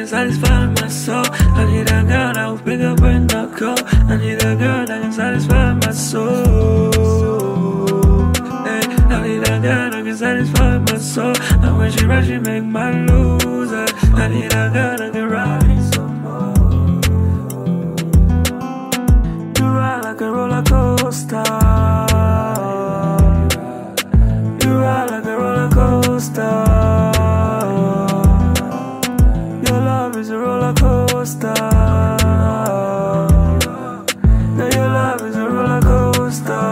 can satisfy my soul. I need a girl that will pick up when I call. I need a girl that can satisfy my soul. Hey, I need a girl that can satisfy my soul. And when she rush, she make my lose. I need a girl that can ride me some more. You ride like a roller coaster. You ride like a roller coaster. Your love is a roller coaster. Now your love is a roller coaster.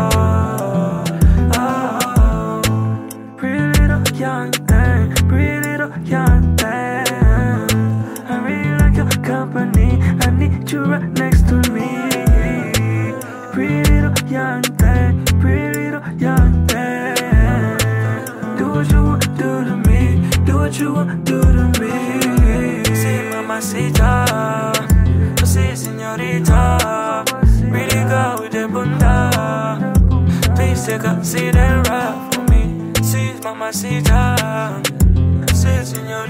Oh, pretty little young thing, pretty little young thing. I really like your company. I need you right next to me. Pretty little young thing, pretty little young thing. Do what you want to do to me. Do what you want to do to me. Sí, mamacita. Sí, señorita. Really go with the bunda. Please take a seat and ride for me. Sí, mamacita. Sí, señorita.